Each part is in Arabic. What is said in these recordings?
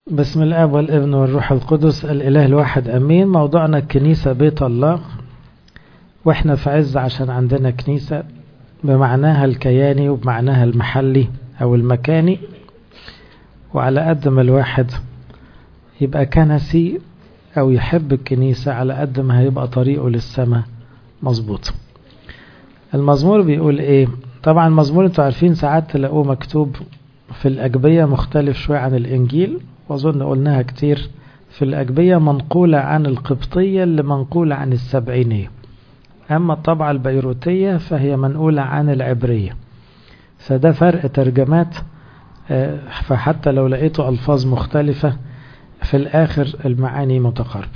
بسم الآب والابن والروح القدس الإله الواحد أمين. موضوعنا الكنيسة بيت الله، وإحنا في عز عشان عندنا كنيسة بمعناها الكياني وبمعناها المحلي أو المكاني. وعلى قد ما الواحد يبقى كنسي أو يحب الكنيسة على قد ما هيبقى طريقه للسماء مظبوط. المزمور بيقول إيه؟ طبعا المزمور انتوا عارفين ساعات تلاقوه مكتوب في الأجبية مختلف شوية عن الإنجيل، وأظن قلناها كتير. في الأجبية منقولة عن القبطية اللي منقولة عن السبعينية، أما الطبعة البيروتية فهي منقولة عن العبرية، فده فرق ترجمات. فحتى لو لقيتوا ألفاظ مختلفة في الآخر المعاني متقاربة.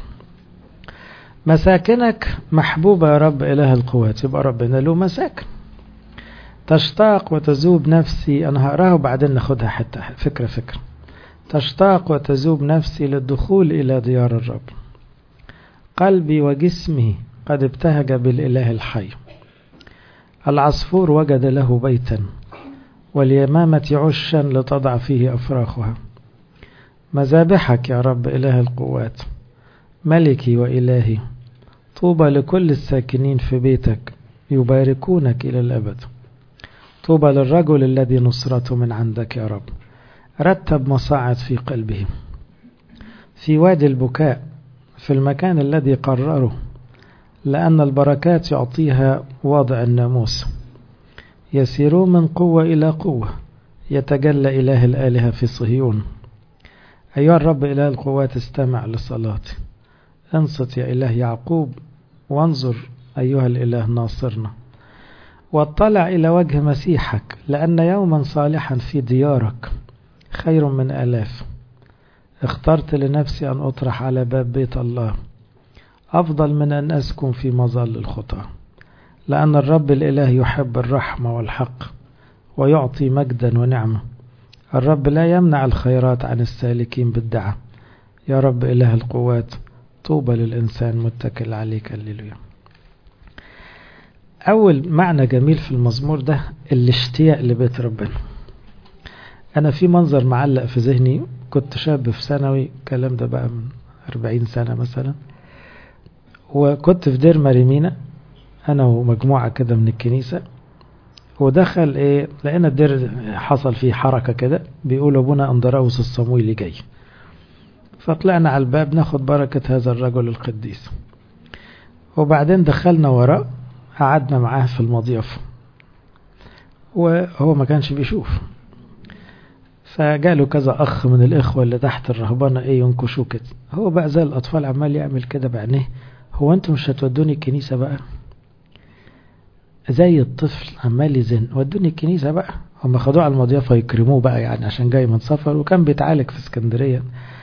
مساكنك محبوبة يا رب إله القوات، يبقى ربنا له مساكن. تشتاق وتذوب نفسي، أنا هقراها وبعدين ناخدها حتى فكرة. تشتاق وتذوب نفسي للدخول إلى ديار الرب. قلبي وجسمي قد ابتهج بالإله الحي. العصفور وجد له بيتا، واليمامة عشا لتضع فيه أفراخها. مذابحك يا رب إله القوات، ملكي وإلهي. طوبى لكل الساكنين في بيتك، يباركونك إلى الأبد. طوبى للرجل الذي نصرته من عندك يا رب. رتب مصاعد في قلبه في وادي البكاء، في المكان الذي قرره، لأن البركات يعطيها واضع الناموس. يسيرون من قوة إلى قوة، يتجلى إله الآلهة في صهيون. أيها الرب إله القوات، استمع لصلاتي. انصت يا إله يعقوب، وانظر أيها الإله ناصرنا. واطلع إلى وجه مسيحك، لأن يوما صالحا في ديارك خير من آلاف. اخترت لنفسي أن أطرح على باب بيت الله، أفضل من أن أسكن في مظل الخطى. لأن الرب الإله يحب الرحمة والحق، ويعطي مجدا ونعمة. الرب لا يمنع الخيرات عن السالكين بالدعاء. يا رب إله القوات، طوبى للإنسان متكل عليك. هللويا. أول معنى جميل في المزمور ده الاشتياق لبيت ربنا. أنا في منظر معلق في ذهني، كنت شاب في ثانوي، الكلام ده بقى من 40 سنة مثلا، وكنت في دير مريمينا أنا ومجموعة كده من الكنيسة. ودخل لقينا الدير حصل فيه حركة كده، بيقولوا أبونا أندراوس الصمويلي جاي. فطلعنا على الباب ناخد بركة هذا الرجل القديس، وبعدين دخلنا وراء قعدنا معاه في المضيف، وهو ما كانش بيشوف. فجاله كذا أخ من الإخوة اللي تحت الرهبانة ينكشوا كده. هو بقى زي الأطفال عمال يعمل كده بعينيه، هو أنتم مش هتودوني الكنيسة بقى؟ زي الطفل عمال يزن، ودوني الكنيسة بقى. هم خدوه على المضيافة يكرموه بقى، يعني عشان جاي من سفر وكان بيتعالج في اسكندرية.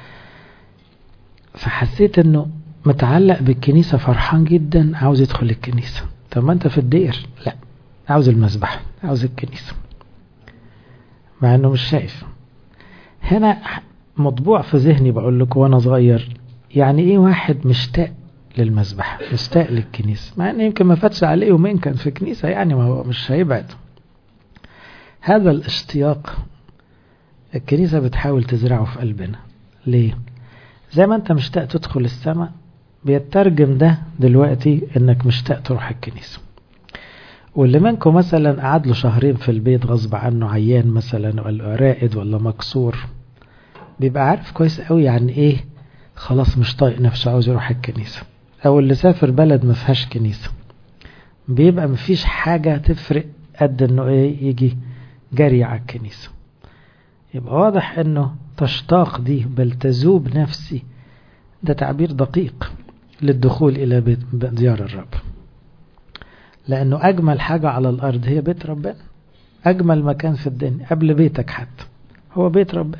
فحسيت انه متعلق بالكنيسة، فرحان جدا، عاوز يدخل الكنيسة. طب ما انت في الدير؟ لا، عاوز المسبح، عاوز الكنيسة، مع انه مش شايف. هنا مطبوع في ذهني، بقول لكم وانا صغير، يعني ايه واحد مشتاق للمسبح، مشتاق للكنيسة، مع ان يمكن ما فاتش عليه يومين كان في كنيسة، يعني ما هو مش هيبعد. هذا الاشتياق الكنيسة بتحاول تزرعه في قلبنا. ليه؟ زي ما انت مشتاق تدخل السماء، بيترجم ده دلوقتي انك مشتاق تروح الكنيسة. واللي منكم مثلا قعد له شهرين في البيت غصب عنه، عيان مثلا ولا رائد ولا مكسور، بيبقى عارف كويس قوي يعني ايه خلاص مش طايق نفسه عاوز يروح الكنيسة. او اللي سافر بلد ما فيهاش كنيسة، بيبقى مفيش حاجة تفرق قد انه يجي جري على الكنيسة. يبقى واضح انه تشتاق دي، بل تذوب نفسي، ده تعبير دقيق للدخول الى ديار الرب. لانه اجمل حاجة على الارض هي بيت ربنا. اجمل مكان في الدنيا قبل بيتك حتى هو بيت ربنا.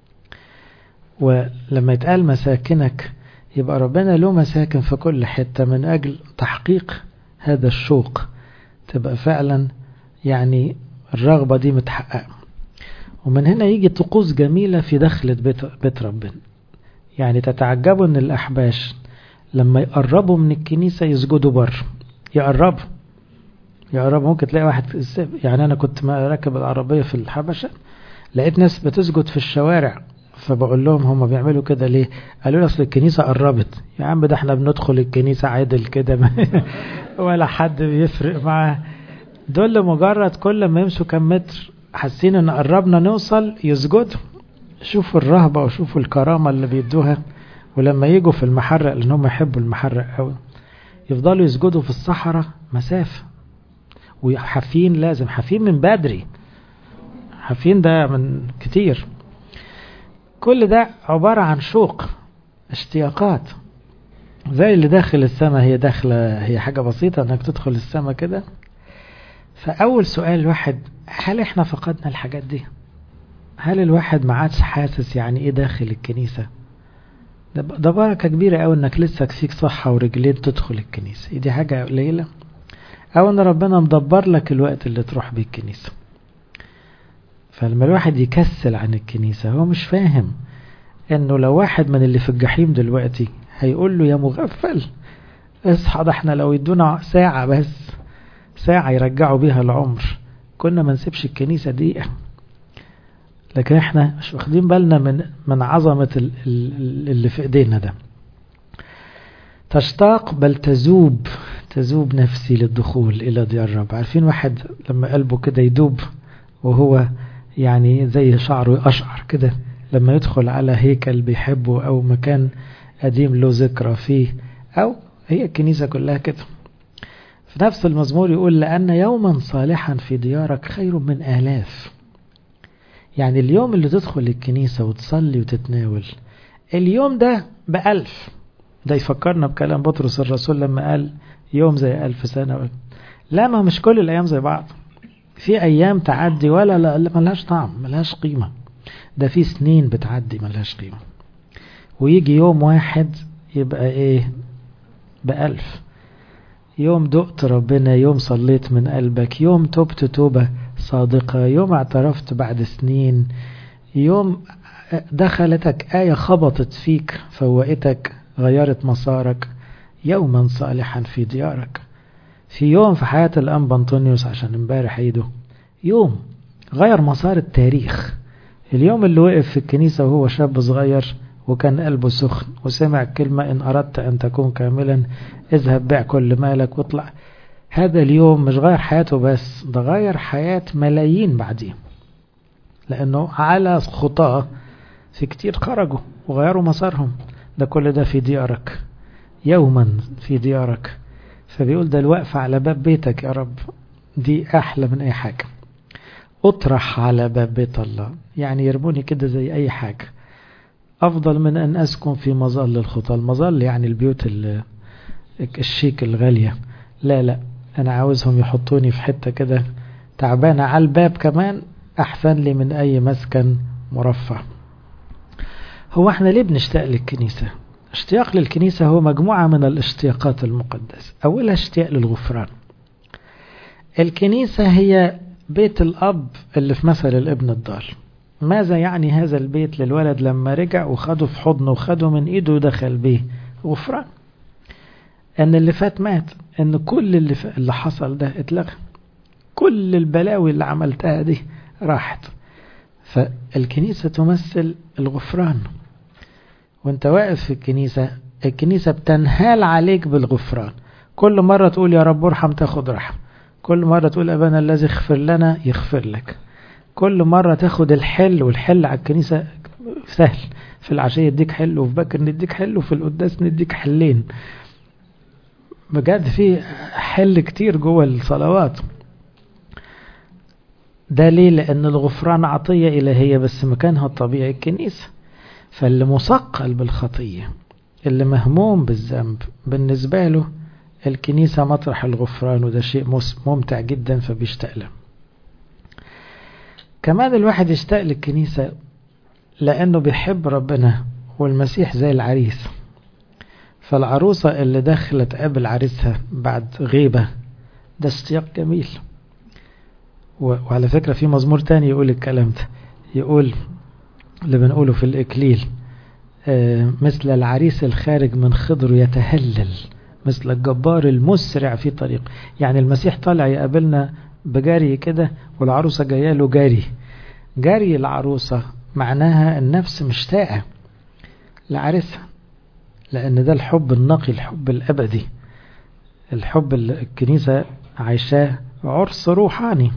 ولما يتقال مساكنك، يبقى ربنا له مساكن في كل حتة، من اجل تحقيق هذا الشوق، تبقى فعلا يعني الرغبة دي متحققة. ومن هنا يجي طقوس جميلة في دخلة بيت ربنا. يعني تتعجبوا ان الأحباش لما يقربوا من الكنيسة يسجدوا بره. يقربوا ممكن تلاقي واحد يعني أنا كنت راكب العربية في الحبشة، لقيت ناس بتسجد في الشوارع فبقول لهم هم بيعملوا كده ليه؟ قالوا لي اصل الكنيسة قربت. يا عم ده احنا بندخل الكنيسة عادل كده ولا حد بيفرق معاه. دول مجرد كل ما يمشوا كم متر حاسين ان قربنا نوصل يسجدوا. شوفوا الرهبة وشوفوا الكرامة اللي بيدوها. ولما يجوا في المحرق، لان هم يحبوا المحرق قوي، يفضلوا يسجدوا في الصحراء مسافة، وحافين، لازم حافين من بدري، حافين ده من كتير. كل ده عبارة عن شوق، اشتياقات، زي اللي داخل السماء. هي داخلة، هي حاجة بسيطة انك تدخل السماء كده. فأول سؤال الواحد، هل احنا فقدنا الحاجات دي؟ هل الواحد ما عادش حاسس يعني ايه داخل الكنيسة؟ ده بركة كبيرة قوي انك لسه فيك صحة ورجلين تدخل الكنيسة. دي حاجة قليلة؟ او ان ربنا مدبر لك الوقت اللي تروح بيه الكنيسة. فلما الواحد يكسل عن الكنيسة هو مش فاهم انه لو واحد من اللي في الجحيم دلوقتي هيقول له يا مغفل اصحى، ده احنا لو يدونا ساعة بس، ساعة يرجعوا بيها العمر، كنا ما نسيبش الكنيسة دقيقة. لكن احنا مش واخدين بالنا من عظمة اللي في ايدينا ده. تشتاق بل تذوب نفسي للدخول الى ديار الرب. عارفين واحد لما قلبه كده يدوب، وهو يعني زي شعره يقشعر كده لما يدخل على هيكل بيحبه او مكان قديم له ذكرى فيه، او هي الكنيسة كلها كده. في نفس المزمور يقول لأن يوما صالحا في ديارك خير من آلاف. يعني اليوم اللي تدخل الكنيسة وتصلي وتتناول، اليوم ده ب1000. ده يفكرنا بكلام بطرس الرسول لما قال يوم زي 1000 سنة. لا، ما مش كل الأيام زي بعض. في أيام تعدي ولا لا ملهاش طعم، ملهاش قيمة. ده في سنين بتعدي ملهاش قيمة. ويجي يوم واحد يبقى ايه؟ ب1000. يوم دقت ربنا، يوم صليت من قلبك، يوم تبت توبة صادقة، يوم اعترفت بعد سنين، يوم دخلتك آية خبطت فيك فوقتك غيرت مسارك. يوما صالحا في ديارك. في يوم في حياة الأنبا أنطونيوس، عشان امبارح عيده، يوم غير مسار التاريخ. اليوم اللي وقف في الكنيسة وهو شاب صغير وكان قلبه سخن وسمع كلمة إن أردت أن تكون كاملا اذهب بيع كل مالك واطلع. هذا اليوم مش غير حياته بس، ده غير حياة ملايين بعدين، لأنه على خطاه في كتير خرجوا وغيروا مسارهم. ده كل ده في ديارك، يوما في ديارك. فبيقول ده الوقف على باب بيتك يا رب، دي أحلى من أي حاجة. أطرح على باب بيت الله، يعني يرموني كده زي أي حاجة، أفضل من أن أسكن في مظل الخطى. المظل يعني البيوت الشيك الغالية. لا، أنا عاوزهم يحطوني في حتة كده تعبانة على الباب، كمان أحسن لي من أي مسكن مرفع. هو احنا ليه بنشتاق للكنيسة؟ اشتياق للكنيسة هو مجموعة من الاشتياقات المقدسة. أولها اشتياق للغفران. الكنيسة هي بيت الأب اللي في مثل الابن الضال. ماذا يعني هذا البيت للولد لما رجع وخده في حضنه وخده من ايده ودخل بيه؟ غفران. ان اللي فات مات، ان كل اللي حصل ده اتلغى، كل البلاوي اللي عملتها دي راحت. فالكنيسة تمثل الغفران. وانت واقف في الكنيسة بتنهال عليك بالغفران. كل مرة تقول يا رب ارحم تاخد رحم، كل مرة تقول أبانا الذي اغفر لنا يغفر لك، كل مرة تاخد الحل. والحل على الكنيسة سهل، في العشية يديك حل، وفي بكر نديك حل، وفي القداس نديك حلين. بجد في حل كتير جوه الصلوات. ده ليه؟ لأن الغفران عطية إلهية بس مكانها الطبيعي الكنيسة. فاللي مثقل بالخطية، اللي مهموم بالذنب، بالنسبة له الكنيسة مطرح الغفران، وده شيء ممتع جدا فبيشتاق له. كمان الواحد يشتاق للكنيسة لأنه بيحب ربنا، والمسيح زي العريس. فالعروسة اللي دخلت تقابل عريسها بعد غيبة، ده اشتياق جميل. وعلى فكرة في مزمور تاني يقول الكلام ده، يقول اللي بنقوله في الإكليل مثل العريس الخارج من خضره يتهلل، مثل الجبار المسرع في طريق. يعني المسيح طالع يقابلنا بجري كده، والعروسة جايه له جري. جري العروسة معناها النفس مشتاقة لعرسها، لأن ده الحب النقي، الحب الأبدي، الحب اللي الكنيسة عايشاه عرس روحاني.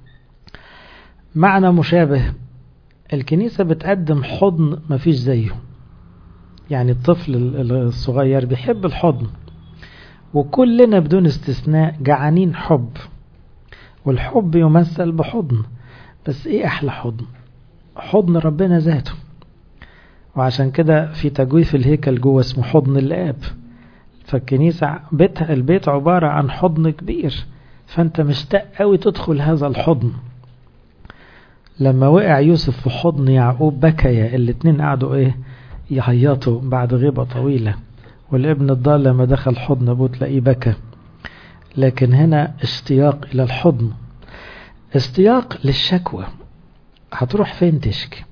معنى مشابه، الكنيسة بتقدم حضن مفيش زيه، يعني الطفل الصغير بيحب الحضن، وكلنا بدون استثناء جعانين حب، والحب يمثل بحضن. بس ايه احلى حضن؟ حضن ربنا ذاته. وعشان كده في تجويف الهيكل جوه اسمه حضن الآب. فالكنيسة البيت عبارة عن حضن كبير، فانت مشتاق قوي تدخل هذا الحضن. لما وقع يوسف في حضن يعقوب بكيا، الاتنين قعدوا يعيطوا بعد غيبة طويلة. والابن الضال لما دخل حضن ابوه تلاقيه بكى. لكن هنا اشتياق الى الحضن، اشتياق للشكوى. هتروح فين تشكي؟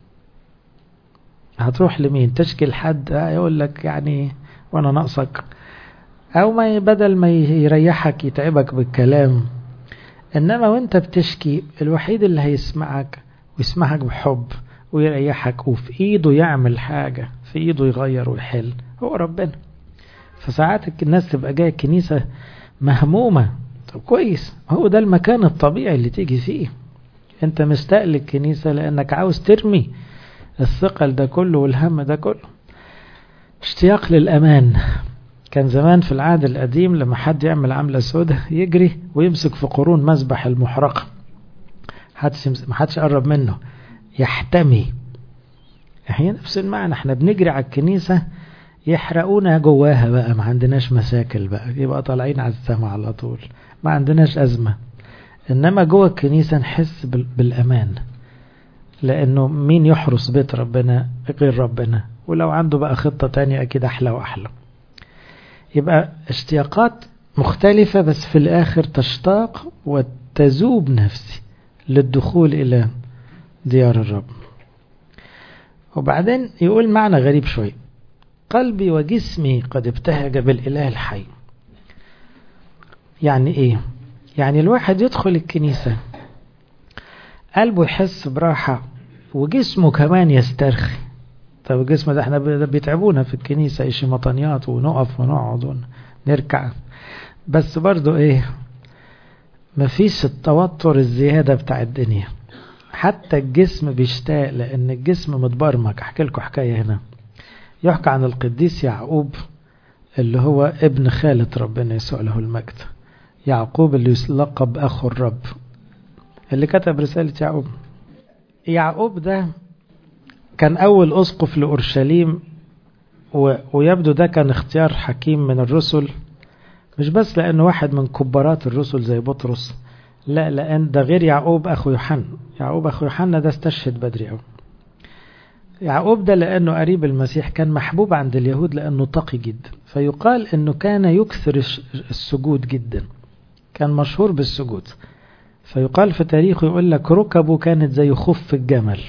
هتروح لمين تشكي؟ لحد يقول لك يعني وانا ناقصك، او ما بدل ما يريحك يتعبك بالكلام. انما وانت بتشكي الوحيد اللي هيسمعك ويسمعك بحب ويريحك وفي ايده يعمل حاجة، في ايده يغير ويحل، هو ربنا. فساعات الناس تبقى جاية الكنيسة مهمومة. طب كويس، هو ده المكان الطبيعي اللي تيجي فيه. انت مستقل الكنيسة لانك عاوز ترمي الثقل ده كله والهم ده كله. اشتياق للأمان. كان زمان في العهد القديم لما حد يعمل عملة سودة يجري ويمسك في قرون مذبح المحرقة، محدش يقرب منه، يحتمي. هي نفس المعنى، احنا بنجري على الكنيسة يحرقونا جواها بقى، ما عندناش مساكل بقى، يبقى طالعين على السماء على طول، ما عندناش أزمة. إنما جوه الكنيسة نحس بالأمان، لأنه مين يحرس بيت ربنا غير ربنا؟ ولو عنده بقى خطة تانية أكيد أحلى وأحلى. يبقى اشتياقات مختلفة، بس في الآخر تشتاق وتذوب نفسي للدخول إلى ديار الرب. وبعدين يقول معنى غريب شوي: قلبي وجسمي قد ابتهج بالإله الحي. يعني إيه؟ يعني الواحد يدخل الكنيسة قلبه يحس براحة وجسمه كمان يسترخي. طب الجسم ده احنا بيتعبونا في الكنيسة، ايش مطنيات ونقف ونقعد ونركع، بس برضو مفيش التوتر الزيادة بتاع الدنيا. حتى الجسم بيشتاق، لان الجسم متبرمج. احكي لكم حكاية هنا. يحكى عن القديس يعقوب اللي هو ابن خالة ربنا يسوع له المجد، يعقوب اللي يلقب اخو الرب، اللي كتب رسالة يعقوب. يعقوب ده كان أول أسقف لأورشليم، ويبدو ده كان اختيار حكيم من الرسل، مش بس لأنه واحد من كبارات الرسل زي بطرس، لا، لأن ده غير يعقوب أخو يوحنا. يعقوب أخو يوحنا ده استشهد بدري أوي. يعقوب ده لأنه قريب المسيح كان محبوب عند اليهود لأنه تقي جدا، فيقال أنه كان يكثر السجود جدا، كان مشهور بالسجود. فيقال في تاريخه، يقول لك ركبه كانت زي خف الجمل.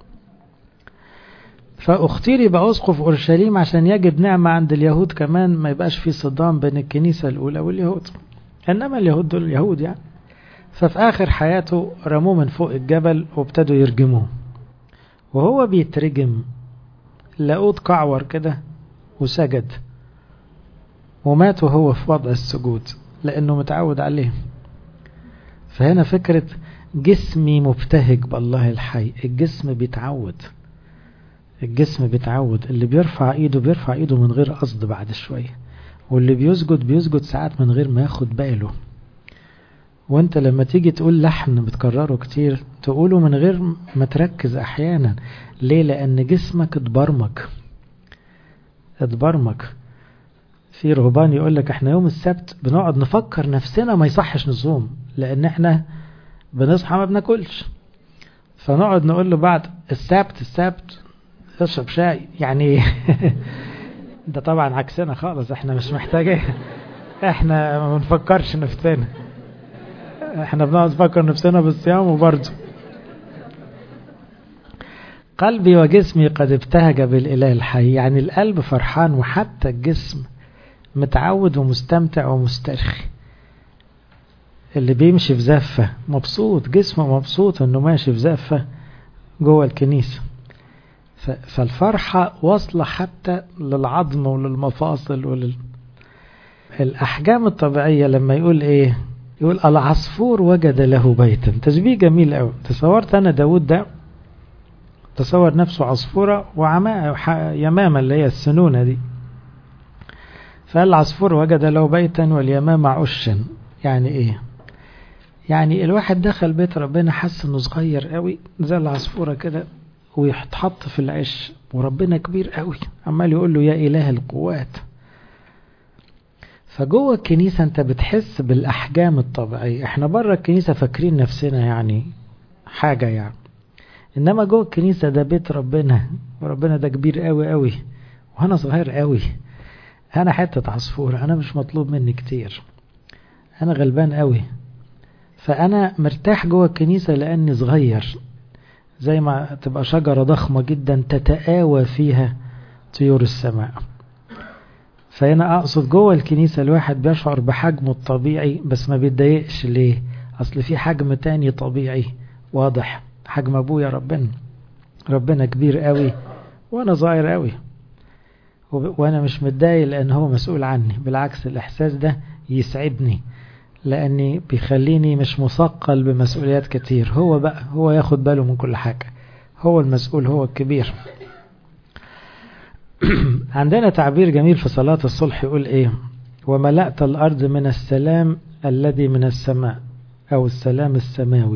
فاختير يبقى أسقف أورشليم عشان يجد نعمة عند اليهود كمان، ما يبقاش في صدام بين الكنيسة الأولى واليهود، إنما اليهود دول اليهود يعني. ففي آخر حياته رموه من فوق الجبل وابتدوا يرجموه، وهو بيترجم لقوه اتكعور كده وسجد، ومات وهو في وضع السجود لأنه متعود عليه. فهنا فكرة جسمي مبتهج بالله الحي. الجسم بيتعود، الجسم بيتعود. اللي بيرفع ايده بيرفع ايده من غير قصد بعد شوية، واللي بيسجد ساعات من غير ما ياخد باله. وانت لما تيجي تقول لحن بتكرره كتير تقوله من غير ما تركز احيانا. ليه؟ لان جسمك اتبرمج. في رهبان يقول لك احنا يوم السبت بنقعد نفكر نفسنا ما يصحش نصوم، لان احنا بنصحى ما بناكلش، فنقعد نقول له بعد السبت اشرب شاي يعني. ده طبعا عكسنا خالص، احنا مش محتاجين، احنا ما بنفكرش نفسنا، احنا بنقعد نفكر نفسنا بالصيام. وبرضه قلبي وجسمي قد ابتهج بالإله الحي، يعني القلب فرحان وحتى الجسم متعود ومستمتع ومسترخي. اللي بيمشي في زفة مبسوط، جسمه مبسوط انه ماشي في زفة جوه الكنيسة. فالفرحة واصلة حتى للعظم وللمفاصل الأحجام الطبيعية. لما يقول إيه؟ يقول العصفور وجد له بيتا. تشبيه جميل قوي. تصورت أنا داود ده، تصور نفسه عصفورة يمامة اللي هي السنونة دي، فالعصفور وجد له بيتا واليمامة عشا. يعني إيه؟ يعني الواحد دخل بيت ربنا حس إنه صغير قوي زي العصفورة كده، ويتحط في العش، وربنا كبير قوي عمال يقول له يا إله القوات. فجوه الكنيسة انت بتحس بالأحجام الطبيعية. احنا بره الكنيسة فاكرين نفسنا يعني حاجة يعني، انما جوه الكنيسة ده بيت ربنا، وربنا ده كبير قوي قوي، وانا صغير قوي، انا حتة عصفورة، انا مش مطلوب مني كتير، انا غلبان قوي. فانا مرتاح جوه الكنيسة لاني صغير، زي ما تبقى شجرة ضخمة جدا تتآوى فيها طيور السماء. فهنا أقصد جوه الكنيسة الواحد بيشعر بحجمه الطبيعي بس ما بيتضايقش. ليه؟ أصل في حجم تاني طبيعي واضح، حجم أبويا ربنا كبير قوي وأنا صغير قوي، وأنا مش متضايق لأن هو مسؤول عني. بالعكس الإحساس ده يسعدني، لأني بيخليني مش مثقل بمسؤوليات كتير. هو ياخد باله من كل حاجة، هو المسؤول، هو الكبير. عندنا تعبير جميل في صلاة الصلح يقول ايه؟ وملأت الأرض من السلام الذي من السماء، أو السلام السماوي.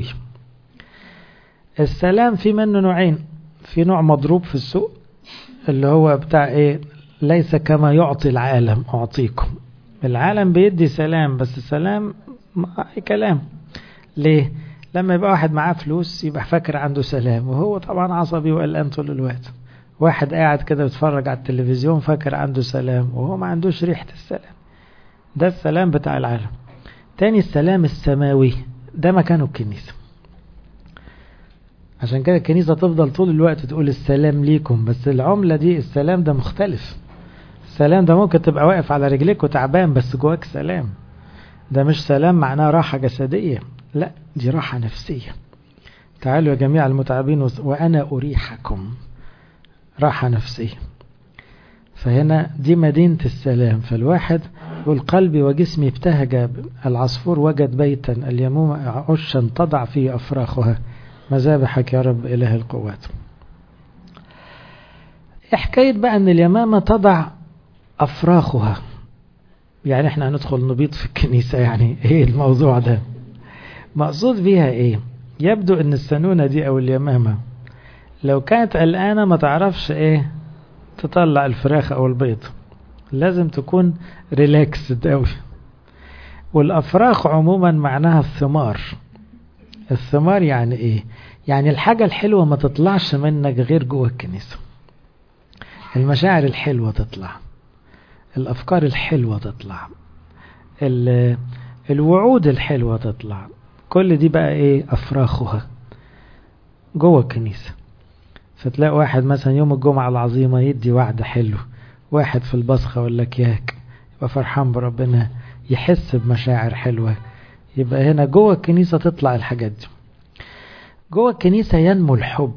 السلام في منه نوعين. في نوع مضروب في السوق اللي هو بتاع ايه؟ ليس كما يعطي العالم أعطيكم. العالم بيدي سلام، بس السلام أي كلام. ليه؟ لما يبقى واحد معاه فلوس يبقى فاكر عنده سلام، وهو طبعا عصبي وقلقان طول الوقت. واحد قاعد كده بيتفرج على التلفزيون فاكر عنده سلام، وهو ما عندوش ريحة السلام. ده السلام بتاع العالم. تاني السلام السماوي، ده مكانه الكنيسة. عشان كده الكنيسة تفضل طول الوقت تقول السلام ليكم، بس العملة دي السلام ده مختلف. السلام ده ممكن تبقى واقف على رجليك وتعبان بس جواك سلام. ده مش سلام معناه راحة جسدية، لا، دي راحة نفسية. تعالوا يا جميع المتعبين وأنا أريحكم. راحة نفسية. فهنا دي مدينة السلام. فالواحد يقول قلبي وجسمي ابتهج، العصفور وجد بيتا، اليمومة عشا تضع فيه أفراخها، مذابحك يا رب إله القوات. حكاية بقى أن اليمامة تضع أفراخها، يعني احنا هندخل نبيض في الكنيسة، يعني ايه الموضوع ده؟ مقصود بيها ايه؟ يبدو ان السنونة دي او اليمامة لو كانت قلقانة ما تعرفش ايه تطلع الفراخ او البيض، لازم تكون ريلاكسد قوي. والافراخ عموما معناها الثمار. الثمار يعني ايه؟ يعني الحاجة الحلوة ما تطلعش منك غير جوه الكنيسة. المشاعر الحلوة تطلع، الافكار الحلوة تطلع، الوعود الحلوة تطلع، كل دي بقى ايه؟ افراخها جوه الكنيسة. فتلاقي واحد مثلا يوم الجمعة العظيمة يدي وعد حلو، واحد في البصخة ولا كياك يبقى فرحان بربنا، يحس بمشاعر حلوة. يبقى هنا جوه الكنيسة تطلع الحاجات دي. جوه الكنيسة ينمو الحب.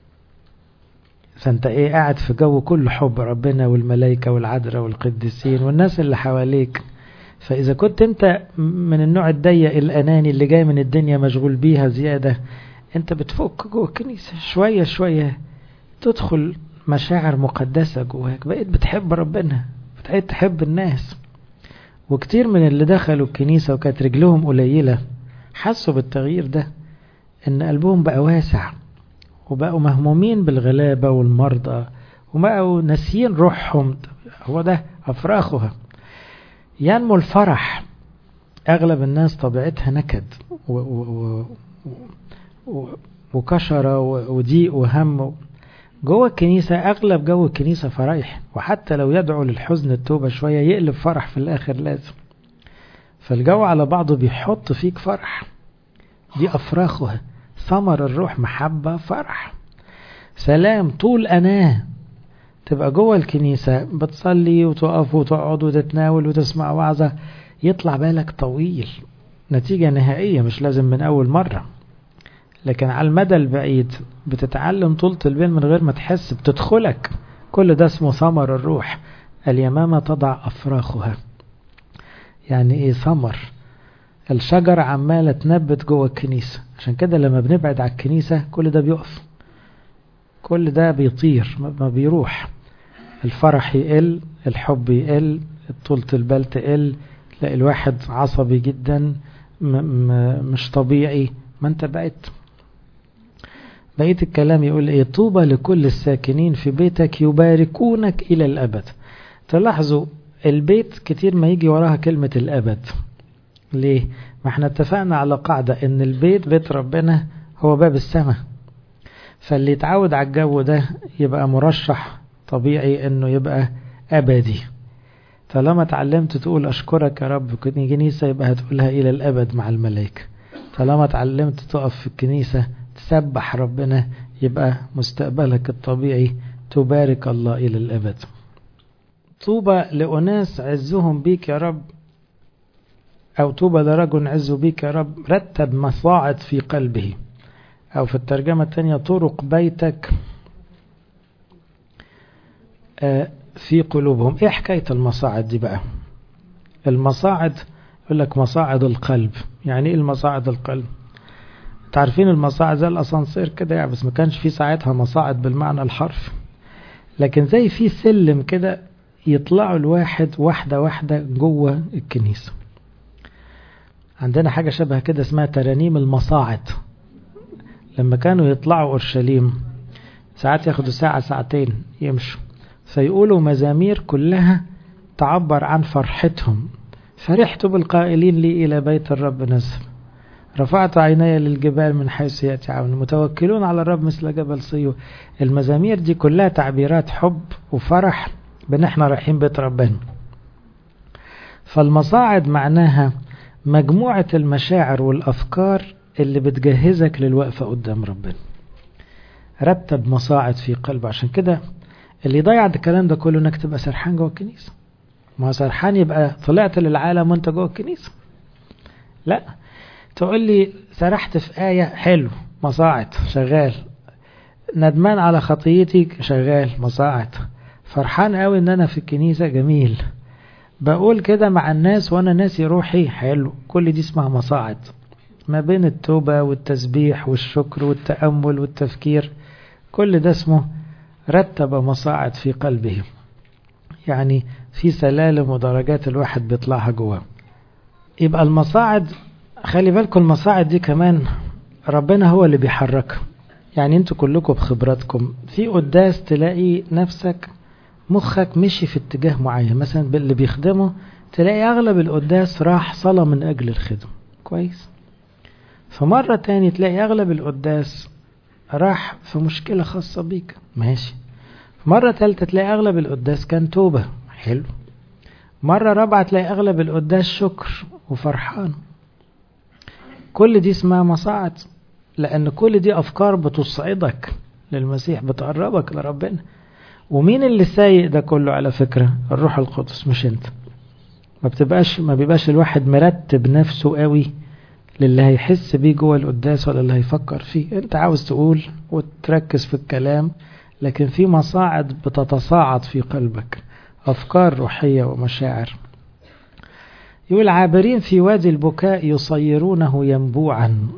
فانت ايه؟ قاعد في جو كله حب ربنا والملائكة والعذراء والقديسين والناس اللي حواليك. فاذا كنت انت من النوع الضيق الاناني اللي جاي من الدنيا مشغول بيها زيادة، انت بتفك جوه الكنيسة شوية شوية، تدخل مشاعر مقدسة جواك، بقيت بتحب ربنا، بقيت تحب الناس. وكتير من اللي دخلوا الكنيسة وكانت رجلهم قليلة حسوا بالتغيير ده، ان قلبهم بقى واسع، وبقوا مهمومين بالغلابة والمرضى، وبقوا ناسيين روحهم. هو ده أفراخها. ينمو الفرح. أغلب الناس طبيعتها نكد وكشرة وضيق وهم. جوه الكنيسة أغلب جو الكنيسة فرايح، وحتى لو يدعو للحزن التوبة شوية يقلب فرح في الآخر لازم. فالجو على بعضه بيحط فيك فرح. دي أفراخها، ثمر الروح، محبة، فرح، سلام، طول أناه. تبقى جوه الكنيسة بتصلي وتقف وتقعد وتتناول وتسمع وعظة، يطلع بالك طويل، نتيجة نهائية، مش لازم من أول مرة، لكن على المدى البعيد بتتعلم طولة البال من غير ما تحس، بتدخلك. كل ده اسمه ثمر الروح. اليمامة تضع أفراخها. يعني ايه ثمر؟ الشجرة عمالة تنبت جوه الكنيسة. عشان كده لما بنبعد على الكنيسة كل ده بيقف، كل ده بيطير، ما بيروح. الفرح يقل، الحب يقل، طولة البال تقل، تلاقي الواحد عصبي جدا، مش طبيعي. ما انت بقيت الكلام يقول ايه؟ طوبى لكل الساكنين في بيتك يباركونك الى الابد. تلاحظوا البيت كتير ما يجي وراها كلمة الابد. ليه؟ ما احنا اتفقنا على قاعدة ان البيت، بيت ربنا، هو باب السماء. فاللي يتعود على الجو ده يبقى مرشح طبيعي انه يبقى ابدي. طالما اتعلمت تقول اشكرك يا رب في الكنيسة، يبقى هتقولها الى الابد مع الملائكة. طالما اتعلمت تقف في الكنيسة تسبح ربنا، يبقى مستقبلك الطبيعي تبارك الله الى الابد. طوبى لأناس عزهم بيك يا رب، أو طوبى لرجل عز بيك يا رب رتب مصاعد في قلبه. أو في الترجمة الثانية طرق بيتك في قلوبهم. إيه حكاية المصاعد دي بقى؟ المصاعد يقول لك مصاعد القلب. يعني إيه المصاعد القلب؟ تعرفين المصاعد زي الأسانسير كده يعني، بس ما كانش في ساعتها مصاعد بالمعنى الحرفي، لكن زي في سلم كده يطلعوا الواحد واحدة واحدة جوه الكنيسة. عندنا حاجة شبه كده اسمها ترانيم المصاعد. لما كانوا يطلعوا أورشليم ساعات ياخدوا ساعة ساعتين يمشوا، فيقولوا مزامير كلها تعبر عن فرحتهم. فرحت بالقائلين لي إلى بيت الرب نزل، رفعت عيني للجبال من حيث يأتي عون، متوكلون على الرب مثل جبل صيون. المزامير دي كلها تعبيرات حب وفرح بان احنا رايحين بيت ربنا. فالمصاعد معناها مجموعة المشاعر والأفكار اللي بتجهزك للوقفة قدام ربنا. رتب مصاعد في قلب. عشان كده اللي يضيع الكلام ده كله انك تبقى سرحان جوه الكنيسة. ما سرحان يبقى طلعت للعالم وانت جوه الكنيسة. لا، تقول لي سرحت في آية، حلو، مصاعد شغال. ندمان على خطيتي، شغال، مصاعد. فرحان قوي ان انا في الكنيسة، جميل. بقول كده مع الناس وانا ناسي روحي، حلو. كل دي اسمها مصاعد. ما بين التوبة والتسبيح والشكر والتأمل والتفكير، كل ده اسمه رتب مصاعد في قلبه. يعني في سلالم ودرجات الواحد بيطلعها جواه. يبقى المصاعد، خلي بالكم المصاعد دي كمان ربنا هو اللي بيحركها. يعني انتوا كلكم بخبراتكم في قداس تلاقي نفسك مخك مشي في اتجاه معين. مثلا باللي بيخدمه تلاقي اغلب القداس راح صلاة من اجل الخدمة، كويس. فمرة تاني تلاقي اغلب القداس راح في مشكلة خاصة بيك، ماشي. مرة تالتة تلاقي اغلب القداس كان توبة، حلو. مرة رابعة تلاقي اغلب القداس شكر وفرحان. كل دي اسمها مصاعد، لان كل دي افكار بتصعدك للمسيح، بتقربك لربنا. ومين اللي سايق ده كله؟ على فكرة الروح القدس، مش انت. ما بيبقاش الواحد مرتب نفسه قوي للي هيحس بيه جوه القداس ولا اللي هيفكر فيه. انت عاوز تقول وتركز في الكلام، لكن في مصاعد بتتصاعد في قلبك، افكار روحية ومشاعر. يقول عابرين في وادي البكاء يصيرونه ينبوعا.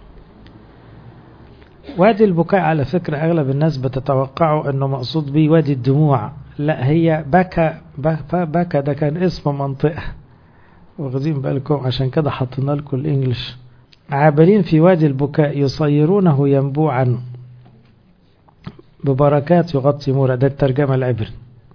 وادي البكاء على فكرة أغلب الناس بتتوقعوا أنه مقصود به وادي الدموع. لا، هي بكى ده كان اسم منطقة، واخدين بالكم؟ عشان كده حطينا لكم الإنجليش. عابرين في وادي البكاء يصيرونه ينبوعا ببركات يغطي مورا. ده الترجمة العبري.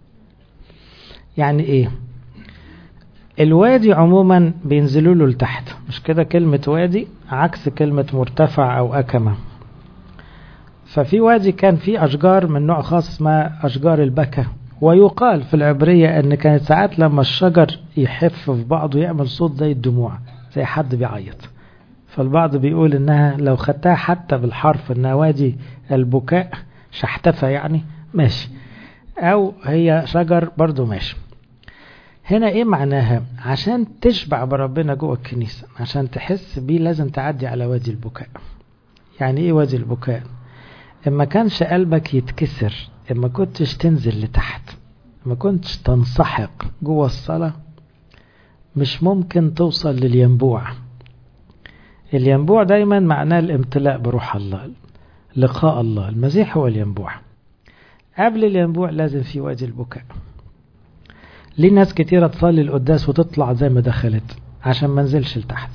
يعني إيه؟ الوادي عموما بينزلوا له لتحت، مش كده؟ كلمة وادي عكس كلمة مرتفع أو أكمة. ففي وادي كان فيه أشجار من نوع خاص اسمها أشجار البكا. ويقال في العبرية أن كانت ساعات لما الشجر يحف في بعضه يعمل صوت زي الدموع، زي حد بيعيط. فالبعض بيقول إنها لو خدتها حتى بالحرف إنها وادي البكاء، شحتفة يعني، ماشي. أو هي شجر برضو، ماشي. هنا إيه معناها؟ عشان تشبع بربنا جوه الكنيسة، عشان تحس بيه لازم تعدي على وادي البكاء. يعني ايه وادي البكاء؟ اما كانش قلبك يتكسر، اما كنتش تنزل لتحت، اما كنتش تنسحق جوه الصلاة، مش ممكن توصل للينبوع. الينبوع دايما معناه الامتلاء بروح الله، لقاء الله. المسيح هو الينبوع. قبل الينبوع لازم في وادي البكاء. ليه ناس كتيرة تصلي القداس وتطلع زي ما دخلت؟ عشان ما نزلش لتحت،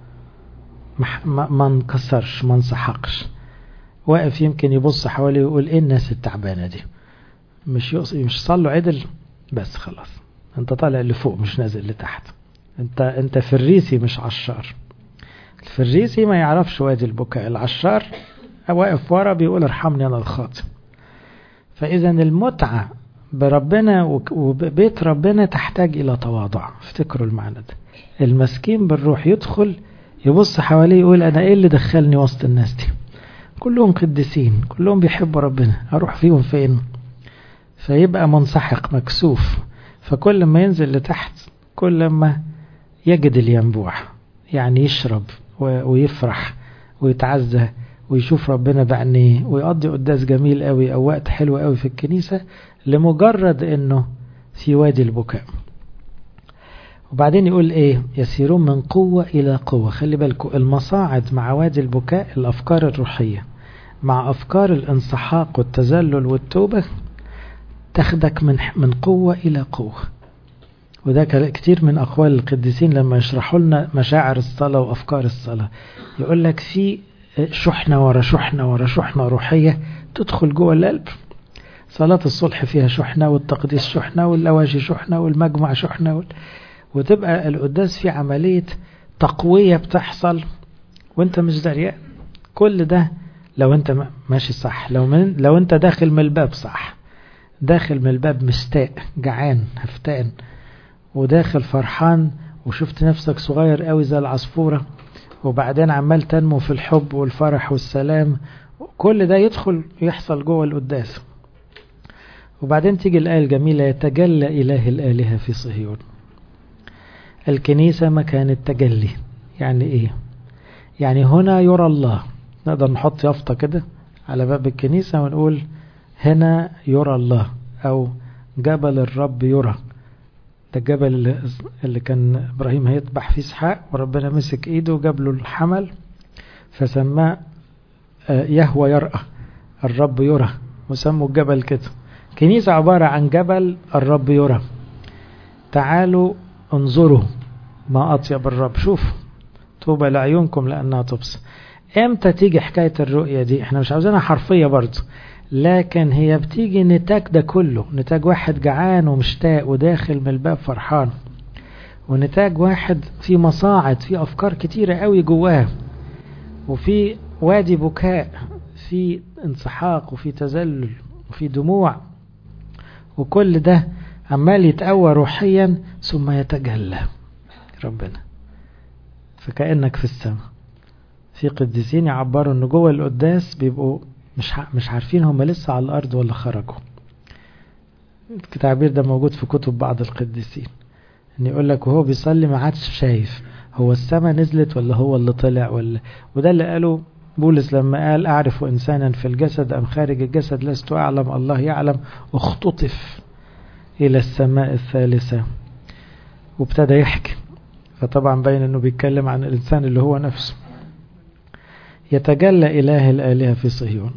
ما انكسرش، ما انسحقش. واقف يمكن يبص حواليه ويقول ايه الناس التعبانة دي، مش صلوا عدل، بس خلاص انت طالع لفوق مش نازل لتحت. انت فريسي مش عشار. الفريسي ما يعرفش وادي البكاء، العشار واقف ورا بيقول ارحمني انا الخاطئ. فاذا المتعة بربنا وبيت ربنا تحتاج الى تواضع. افتكروا المعنى ده. المسكين بالروح يدخل يبص حواليه يقول انا ايه اللي دخلني وسط الناس دي، كلهم قديسين، كلهم بيحبوا ربنا، اروح فيهم فين؟ فيبقى منسحق مكسوف. فكل ما ينزل لتحت كل ما يجد الينبوع، يعني يشرب ويفرح ويتعزى ويشوف ربنا بعينيه ويقضي قداس جميل قوي او وقت حلو قوي في الكنيسة لمجرد انه في وادي البكاء. وبعدين يقول ايه؟ يسيرون من قوة الى قوة. خلي بالكم المصاعد مع وادي البكاء الافكار الروحية مع افكار الانسحاق والتذلل والتوبة تاخدك من قوة الى قوة. وده كتير من اقوال القديسين لما يشرحوا لنا مشاعر الصلاة وافكار الصلاة، يقول لك في شحنة ورا شحنة ورا شحنة روحية تدخل جوه القلب. صلاة الصلح فيها شحنة، والتقديس شحنة، والأواجي شحنة، والمجمع شحنة، وتبقى القداس في عملية تقوية بتحصل وانت مش دريان. كل ده لو انت ماشي صح، لو انت داخل من الباب صح، داخل من الباب مشتاق جعان هفتان، وداخل فرحان وشفت نفسك صغير قوي زي العصفورة، وبعدين عمال تنمو في الحب والفرح والسلام، كل ده يدخل يحصل جوه القداس. وبعدين تيجي الآية الجميلة يتجلى إله الآلهة في صهيون. الكنيسة مكان التجلي. يعني إيه؟ يعني هنا يرى الله. نقدر نحط يافطة كده على باب الكنيسة ونقول هنا يرى الله، أو جبل الرب يرى. ده الجبل اللي كان إبراهيم هيذبح فيه إسحاق وربنا مسك إيده وجاب له الحمل فسماه يهوى يرأى، الرب يرى، وسموا الجبل كده. كنيسة عبارة عن جبل الرب يرى. تعالوا انظروا ما أطيب الرب. شوفوا طوبى لعيونكم لأنها تبصر. امتى تيجي حكاية الرؤية دي؟ احنا مش عاوزينها حرفية برضو، لكن هي بتيجي نتاج ده كله. نتاج واحد جعان ومشتاق وداخل من الباب فرحان، ونتاج واحد في مصاعد، في أفكار كتيرة قوي جواه، وفي وادي بكاء، في انسحاق وفي تذلل وفي دموع، وكل ده عمال يتقوى روحيا ثم يتجلى ربنا. فكأنك في السماء. في قديسين يعبروا ان جوه القداس بيبقوا مش عارفين هم لسه على الارض ولا خرجوا. التعبير ده موجود في كتب بعض القديسين، ان يقول لك وهو بيصلي ما عادش شايف هو السماء نزلت ولا هو اللي طلع ولا. وده اللي قاله بولس لما قال أعرف إنسانا في الجسد أم خارج الجسد لست أعلم الله يعلم، اختطف إلى السماء الثالثة. وابتدى يحكي، فطبعا باين أنه بيتكلم عن الإنسان اللي هو نفسه. يتجلى إله الآلهة في صهيون.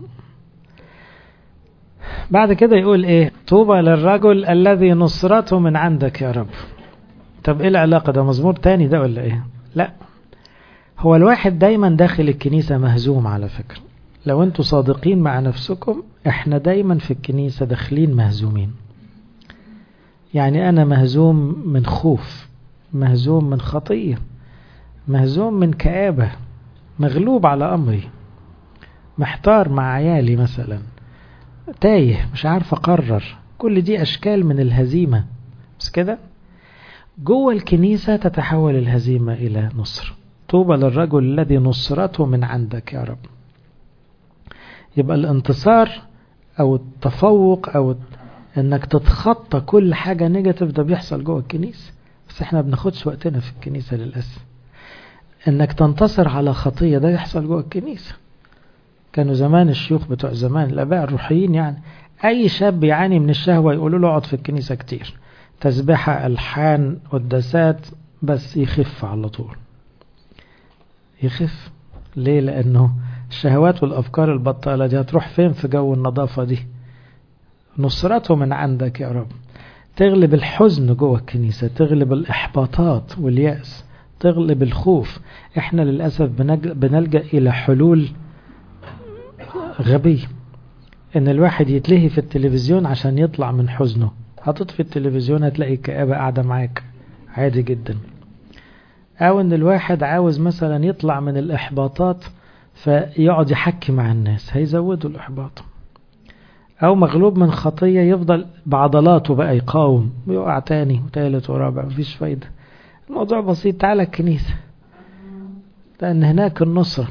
بعد كده يقول إيه؟ طوبى للرجل الذي نصرته من عندك يا رب. طب إيه العلاقة؟ ده مزمور تاني ده ولا إيه؟ لا، هو الواحد دايما داخل الكنيسة مهزوم. على فكرة لو انتوا صادقين مع نفسكم، احنا دايما في الكنيسة داخلين مهزومين. يعني انا مهزوم من خوف، مهزوم من خطية، مهزوم من كآبة، مغلوب على امري، محتار مع عيالي مثلا، تايه مش عارف اقرر. كل دي اشكال من الهزيمة. بس كده جوه الكنيسة تتحول الهزيمة الى نصر. طوبى للرجل الذي نصرته من عندك يا رب. يبقى الانتصار او التفوق او انك تتخطى كل حاجة نيجاتيف ده بيحصل جوه الكنيسة، بس احنا بناخدش وقتنا في الكنيسة للأسف. انك تنتصر على خطية ده يحصل جوه الكنيسة. كانوا زمان الشيوخ بتوع زمان الآباء الروحيين يعني أي شاب يعاني من الشهوة يقولوا له اقعد في الكنيسة كتير، تسبحة ألحان قداسات، بس يخف على طول. يخف ليه؟ لأنه الشهوات والأفكار البطالة دي هتروح فين في جو النظافة دي؟ نصرته من عندك يا رب. تغلب الحزن جوه الكنيسة، تغلب الإحباطات واليأس، تغلب الخوف. احنا للأسف بنلجأ إلى حلول غبية، ان الواحد يتلهي في التلفزيون عشان يطلع من حزنه. هتطفي التلفزيون هتلاقي كآبة قاعدة معاك عادي جدا. او ان الواحد عاوز مثلا يطلع من الإحباطات فيقعد يحكي مع الناس، هيزودوا الإحباط. او مغلوب من خطية يفضل بعضلاته بقى يقاوم ويقع تاني وتالت ورابع، مفيش فايدة. الموضوع بسيط، تعالى الكنيسة لأن هناك النصرة.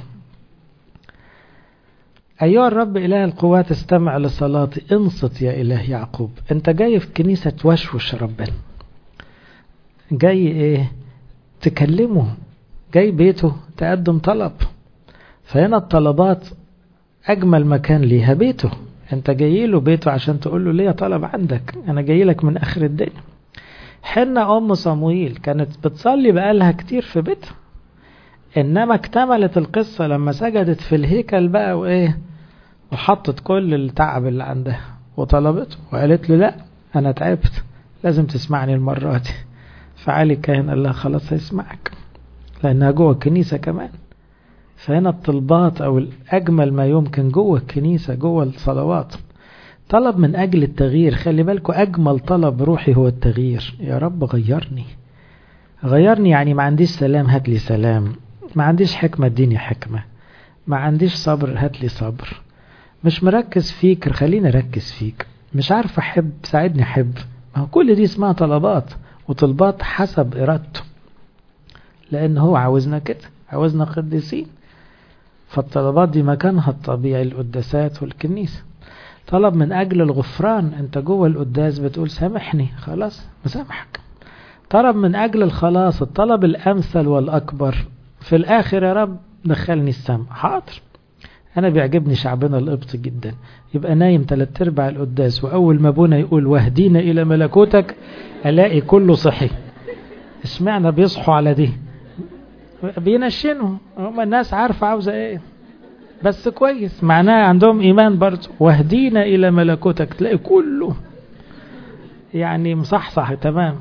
أيها الرب إله القوات استمع لصلاتي، انصت يا إله يعقوب. انت جاي في كنيسة توشوش ربنا، جاي ايه؟ تكلمه، جاي بيته تقدم طلب. فهنا الطلبات أجمل مكان ليها بيته. انت جاي له بيته عشان تقول له ليه طلب عندك، انا جاي لك من اخر الدنيا. حنا ام صموئيل كانت بتصلي بقالها كتير في بيتها، انما اكتملت القصة لما سجدت في الهيكل بقى وايه، وحطت كل التعب اللي عندها وطلبته وقالت له لا انا تعبت، لازم تسمعني المرة دي. فعلي كاهن قال لها خلاص هيسمعك، لانها جوه الكنيسة كمان. فهنا الطلبات او الاجمل ما يمكن جوه الكنيسة، جوه الصلوات. طلب من اجل التغيير. خلي بالكم اجمل طلب روحي هو التغيير. يا رب غيرني، غيرني. يعني ما عنديش سلام هات لي سلام، ما عنديش حكمة اديني حكمة، ما عنديش صبر هات لي صبر، مش مركز فيك خليني اركز فيك، مش عارف احب ساعدني احب. ما هو كل دي اسمها طلبات، وطلبات حسب ارادته، لان هو عاوزنا كده، عاوزنا قديسين. فالطلبات دي مكانها الطبيعي القداسات والكنيسة. طلب من أجل الغفران، أنت جوه القداس بتقول سامحني، خلاص مسامحك. طلب من أجل الخلاص، الطلب الأمثل والأكبر، في الآخر يا رب دخلني السماء. حاضر. أنا بيعجبني شعبنا القبط جدا، يبقى نايم 3/4 القداس وأول ما ابونا يقول واهدينا إلى ملكوتك ألاقي كله صحي. اشمعنا بيصحوا على دي؟ بينشنوا، هم الناس عارفة عاوزة ايه، بس كويس معناه عندهم ايمان برضه. واهدينا الى ملكوتك تلاقي كله يعني مصحصح تمام.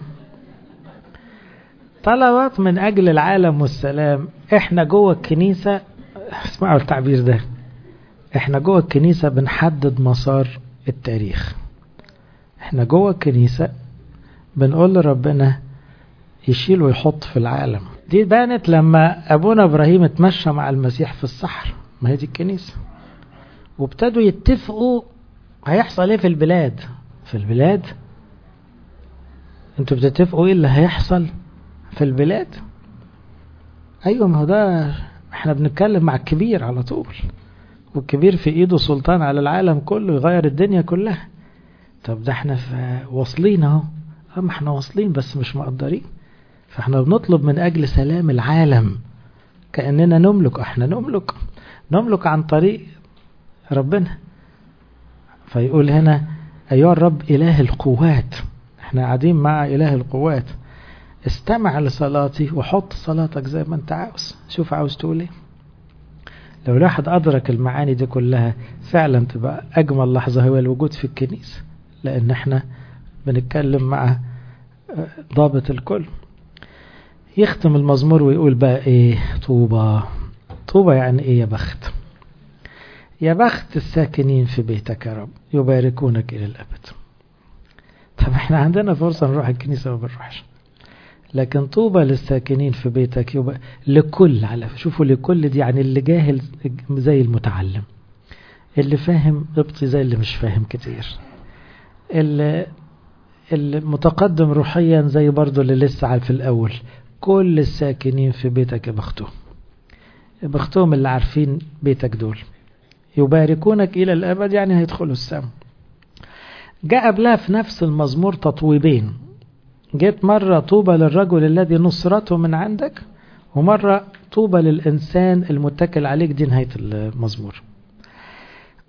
طلبات من اجل العالم والسلام. احنا جوه الكنيسة، اسمعوا التعبير ده، احنا جوه الكنيسة بنحدد مسار التاريخ. احنا جوه الكنيسة بنقول لربنا يشيل ويحط في العالم. دي بانت لما ابونا ابراهيم اتمشى مع المسيح في الصحراء، ما هي دي الكنيسة. وابتدوا يتفقوا هيحصل ايه في البلاد. في البلاد انتوا بتتفقوا ايه اللي هيحصل في البلاد. ايوه ما هو ده احنا بنتكلم مع الكبير على طول، والكبير في ايده سلطان على العالم كله، يغير الدنيا كلها. طب ده احنا واصلين اهو. ما احنا واصلين بس مش مقدرين. فاحنا بنطلب من اجل سلام العالم، كأننا نملك. احنا نملك عن طريق ربنا. فيقول هنا ايها الرب اله القوات، احنا قاعدين مع اله القوات. استمع لصلاتي وحط صلاتك زي ما انت عاوز. شوف عاوز تقول ايه. لو الواحد ادرك المعاني دي كلها فعلا تبقى اجمل لحظة هو الوجود في الكنيسة، لان احنا بنتكلم مع ضابط الكل. يختم المزمور ويقول بقى ايه؟ طوبى يعني ايه؟ يا بخت، يا بخت الساكنين في بيتك يا رب يباركونك الى الابد. طب احنا عندنا فرصة نروح الكنيسة وما بنروحش، لكن طوبى للساكنين في بيتك لكل. على شوفوا لكل دي يعني اللي جاهل زي المتعلم، اللي فاهم قبطي زي اللي مش فاهم كتير، اللي متقدم روحيا زي برضو اللي لسه في الأول. كل الساكنين في بيتك يا بختهم اللي عارفين بيتك دول. يباركونك إلى الأبد يعني هيدخلوا السماء. جاء قبلها في نفس المزمور تطويبين. جيت مرة طوبى للرجل الذي نصرته من عندك، ومرة طوبى للإنسان المتكل عليك. دي نهاية المزمور.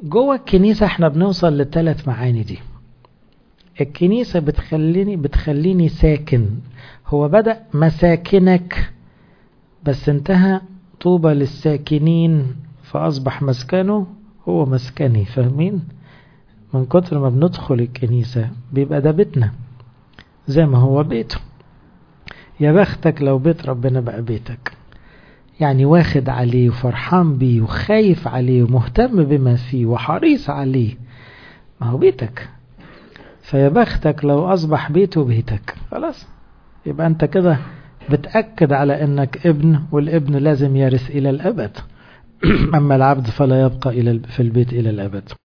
جوه الكنيسة احنا بنوصل للثلاث معاني دي. الكنيسة بتخليني ساكن. هو بدأ مساكنك بس انتهى طوبى للساكنين فأصبح مسكنه هو مسكني. فاهمين؟ من كتر ما بندخل الكنيسة بيبقى ده بيتنا زي ما هو بيته. يا بختك لو بيت ربنا بقى بيتك، يعني واخد عليه وفرحان بيه وخايف عليه ومهتم بما فيه وحريص عليه، ما هو بيتك. فيا بختك لو أصبح بيته بيتك، خلاص يبقى أنت كده بتأكد على أنك ابن، والابن لازم يرث إلى الأبد. أما العبد فلا يبقى في البيت إلى الأبد.